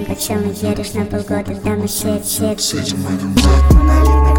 Почему веришь на полгода, да мы shit С этим выйдем в